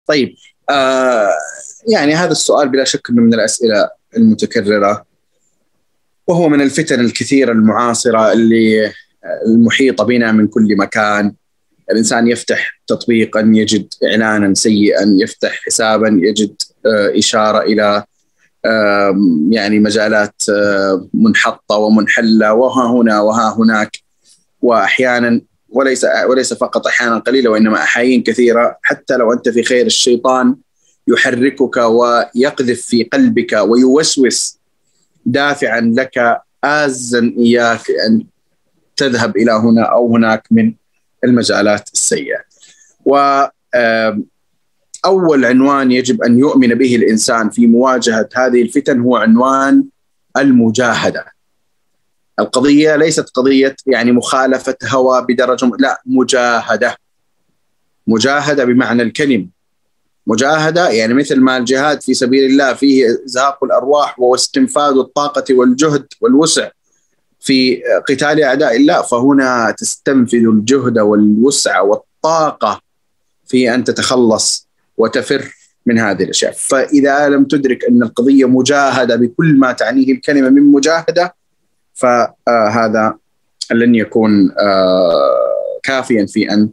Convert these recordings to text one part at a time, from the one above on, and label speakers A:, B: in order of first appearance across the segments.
A: طيب، يعني هذا السؤال بلا شك أنه من الأسئلة المتكررة، وهو من الفتن الكثيرة المعاصرة اللي المحيطة بنا من كل مكان. الإنسان يفتح تطبيقا يجد إعلانا سيئا، يفتح حسابا يجد إشارة إلى يعني مجالات منحطة ومنحلة، وها هنا وها هناك، وأحيانا وليس فقط أحيانا قليلة، وإنما أحايين كثيرة. حتى لو أنت في خير، الشيطان يحركك ويقذف في قلبك ويوسوس دافعا لك آزا إياك أن تذهب إلى هنا أو هناك من المجالات السيئة. وأول عنوان يجب أن يؤمن به الإنسان في مواجهة هذه الفتن هو عنوان المجاهدة. القضية ليست قضية يعني مخالفة هوى بدرجة، لا، مجاهدة بمعنى الكلمة. مجاهدة يعني مثل ما الجهاد في سبيل الله فيه إزهاق الأرواح واستنفاذ الطاقة والجهد والوسع في قتال أعداء الله، فهنا تستنفذ الجهد والوسع والطاقة في أن تتخلص وتفر من هذه الأشياء. فإذا لم تدرك أن القضية مجاهدة بكل ما تعنيه الكلمة من مجاهدة، فهذا لن يكون كافيا في أن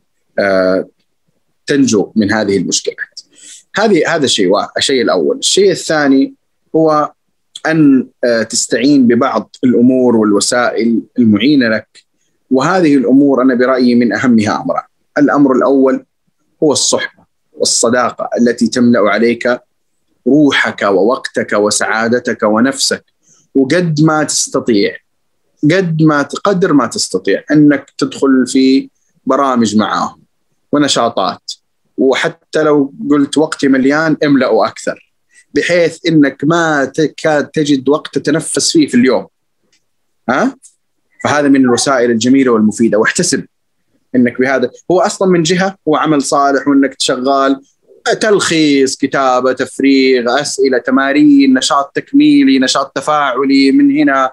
A: تنجو من هذه المشكلات. هذا الشيء الأول. الشيء الثاني هو أن تستعين ببعض الأمور والوسائل المعينة لك، وهذه الأمور أنا برأيي من أهمها أمران. الأمر الأول هو الصحبة والصداقة التي تملأ عليك روحك ووقتك وسعادتك ونفسك، وقد ما تستطيع، قدر ما تستطيع أنك تدخل في برامج معهم ونشاطات، وحتى لو قلت وقتي مليان املأه أكثر، بحيث إنك ما تكاد تجد وقت تتنفس فيه في اليوم. فهذا من الوسائل الجميلة والمفيدة. واحتسب إنك بهذا، هو أصلا من جهة هو عمل صالح، وإنك تشغال تلخيص، كتابة، تفريغ، أسئلة، تمارين، نشاط تكميلي، نشاط تفاعلي من هنا.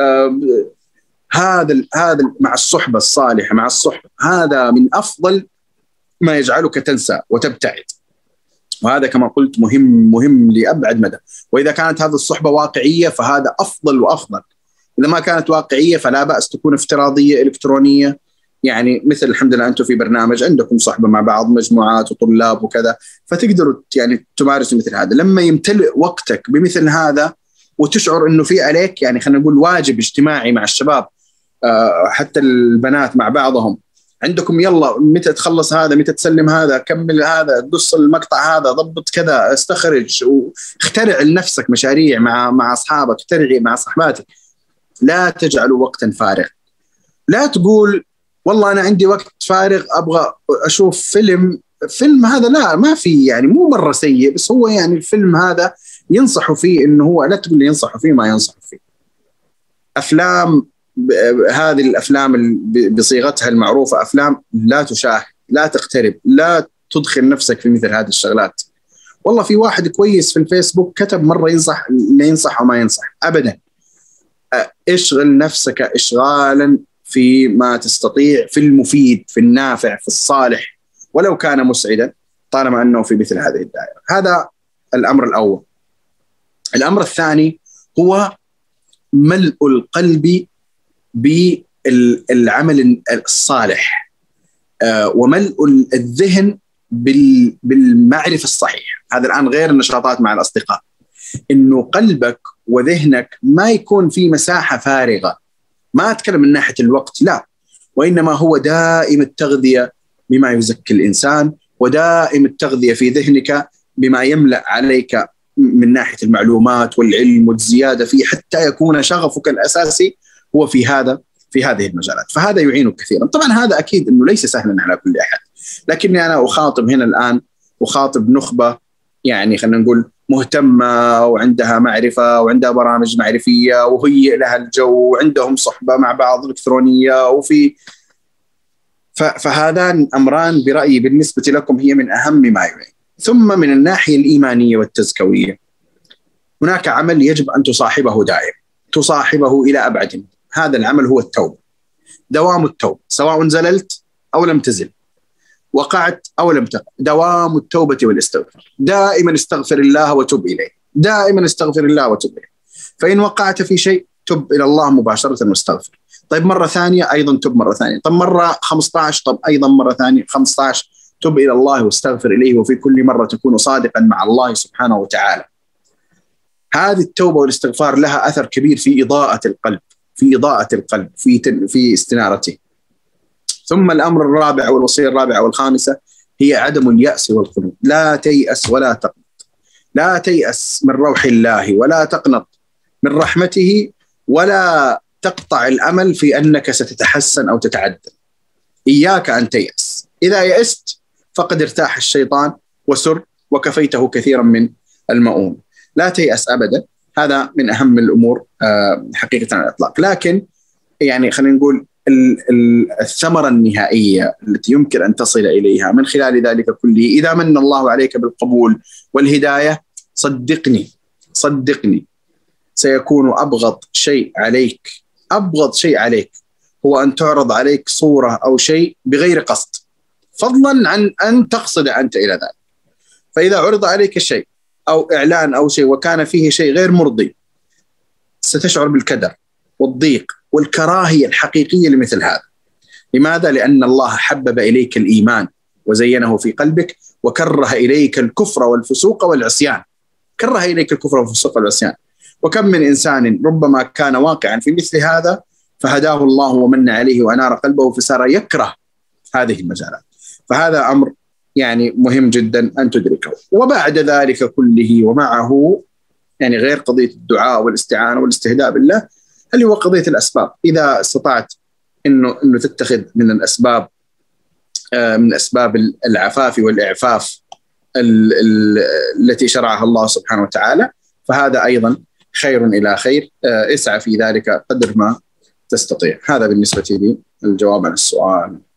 A: هذا مع الصحبة الصالحة، مع الصحبة، هذا من أفضل ما يجعلك تنسى وتبتعد. وهذا كما قلت مهم لأبعد مدى. وإذا كانت هذه الصحبة واقعية فهذا أفضل وأفضل. إذا ما كانت واقعية فلا بأس تكون افتراضية إلكترونية، يعني مثل الحمد لله أنتم في برنامج عندكم صحبة مع بعض، مجموعات وطلاب وكذا، فتقدروا يعني تمارسوا مثل هذا. لما يمتلئ وقتك بمثل هذا وتشعر أنه في عليك يعني خلينا نقول واجب اجتماعي مع الشباب، حتى البنات مع بعضهم، عندكم يلا متى تخلص هذا، متى تسلم هذا، كمل هذا، قص المقطع هذا، ضبط كذا، استخرج، واخترع لنفسك مشاريع مع أصحابك، اخترعي مع صحباتك. لا تجعلوا وقتا فارغ. لا تقول والله أنا عندي وقت فارغ أبغى أشوف فيلم هذا، لا، ما في، يعني مو مرة سيء، بس هو يعني الفيلم هذا ينصحوا فيه إنه هو، لا تقول لي ينصحوا فيه ما ينصحوا فيه. أفلام، هذه الأفلام بصيغتها المعروفة أفلام لا تشاهد، لا تقترب، لا تدخل نفسك في مثل هذه الشغلات. والله في واحد كويس في الفيسبوك كتب مرة ينصح، لا ينصح وما ينصح أبدا. اشغل نفسك إشغالا في ما تستطيع، في المفيد، في النافع، في الصالح، ولو كان مسعدا، طالما أنه في مثل هذه الدائرة. هذا الأمر الأول. الأمر الثاني هو ملء القلب بالعمل الصالح، وملء الذهن بالمعرفة الصحيحة. هذا الآن غير النشاطات مع الأصدقاء، إنه قلبك وذهنك ما يكون في مساحة فارغة. ما أتكلم من ناحية الوقت، لا، وإنما هو دائم التغذية بما يزكي الإنسان، ودائم التغذية في ذهنك بما يملأ عليك من ناحية المعلومات والعلم والزيادة فيه، حتى يكون شغفك الأساسي هو في هذه المجالات. فهذا يعينك كثيرا. طبعا هذا أكيد أنه ليس سهلا على كل أحد، لكني أنا أخاطب هنا الآن، أخاطب نخبة يعني خلينا نقول مهتمة وعندها معرفة وعندها برامج معرفية وهي لها الجو وعندهم صحبة مع بعض إلكترونية فهذان أمران برأيي بالنسبة لكم هي من أهم ما يعين. ثم من الناحية الإيمانية والتزكوية هناك عمل يجب أن تصاحبه دائم، تصاحبه إلى أبعد. هذا العمل هو التوبة، دوام التوبة، سواء زللت أو لم تزل. وقعت أو لم تقع، دوام التوبة والاستغفار. دائما استغفر الله وتب إليه، دائما استغفر الله وتب إليه. فإن وقعت في شيء تب إلى الله مباشرة واستغفر. طيب مرة ثانية أيضا تب مرة ثانية. طب مرة 15، طب أيضا مرة ثانية 15، تب إلى الله واستغفر إليه. وفي كل مرة تكون صادقا مع الله سبحانه وتعالى. هذه التوبة والاستغفار لها أثر كبير في إضاءة القلب، في إضاءة القلب، في استنارته. ثم الأمر الرابع والوصية الرابعة والخامسة هي عدم اليأس والقنوط. لا تيأس ولا تقنط، لا تيأس من روح الله ولا تقنط من رحمته، ولا تقطع الأمل في أنك ستتحسن أو تتعدل. إياك أن تيأس. إذا يأست فقد ارتاح الشيطان وسر وكفيته كثيرا من المؤون. لا تيأس أبدا. هذا من أهم الأمور حقيقة على الإطلاق. لكن يعني خلينا نقول الثمرة النهائية التي يمكن أن تصل إليها من خلال ذلك كله، إذا من الله عليك بالقبول والهداية، صدقني صدقني سيكون أبغض شيء عليك، أبغض شيء عليك هو أن تعرض عليك صورة أو شيء بغير قصد، فضلا عن أن تقصد أنت إلى ذلك. فإذا عرض عليك شيء أو إعلان أو شيء وكان فيه شيء غير مرضي، ستشعر بالكدر والضيق والكراهية الحقيقية لمثل هذا. لماذا؟ لأن الله حبب إليك الإيمان وزينه في قلبك، وكره إليك الكفر والفسوق والعصيان. كره إليك الكفر والفسوق والعصيان. وكم من إنسان ربما كان واقعا في مثل هذا فهداه الله ومن عليه وأنار قلبه فصار يكره هذه المجالات. فهذا أمر يعني مهم جدا أن تدركه. وبعد ذلك كله ومعه يعني غير قضية الدعاء والاستعانة والاستهداء بالله، اللي هو قضية الأسباب. إذا استطعت إنه تتخذ من الأسباب، من أسباب العفاف والإعفاف التي شرعها الله سبحانه وتعالى، فهذا أيضا خير إلى خير. اسعى في ذلك قدر ما تستطيع. هذا بالنسبة لي الجواب عن السؤال.